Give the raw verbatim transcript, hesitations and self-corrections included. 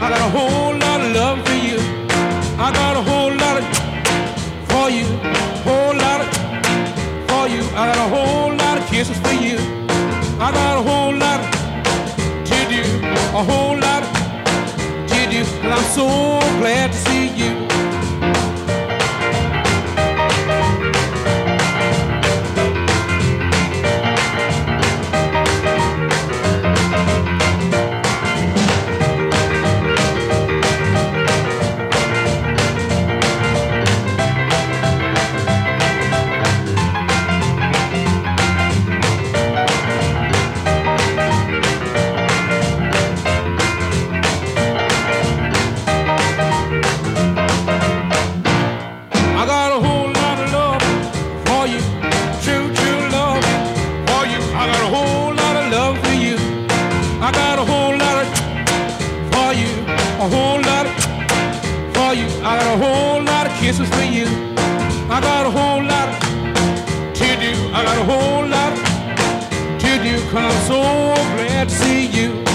I got a whole lot of love for you. I got a whole lot of for you, whole lot of for you. I got a whole lot of kisses for you. I got a whole lot to do, a whole lot to do, and I'm so glad to see you. I got a whole lot of for you, a whole lot for you. I got a whole lot of kisses for you. I got a whole lot to do. I got a whole lot to do. 'Cause I'm so glad to see you.